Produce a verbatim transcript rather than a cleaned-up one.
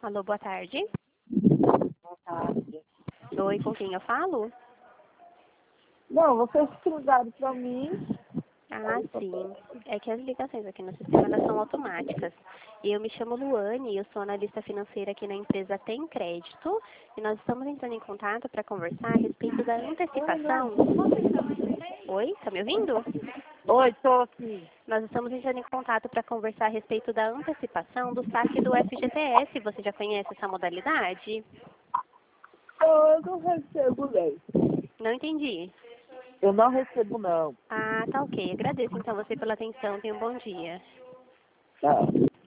Alô, boa tarde. Boa tarde. Oi, com quem eu falo? Não, vocês ligaram para mim. Ah, sim. É que as ligações aqui no sistema elas são automáticas. E eu me chamo Luane, eu sou analista financeira aqui na empresa Tem Crédito. E nós estamos entrando em contato para conversar a respeito da antecipação. Oi, tá me ouvindo? Oi, estou aqui. Nós estamos entrando em contato para conversar a respeito da antecipação do saque do F G T S. Você já conhece essa modalidade? Eu não recebo, não. Não entendi. Eu não recebo, não. Ah, tá ok. Agradeço então você pela atenção. Tenha um bom dia. Tá.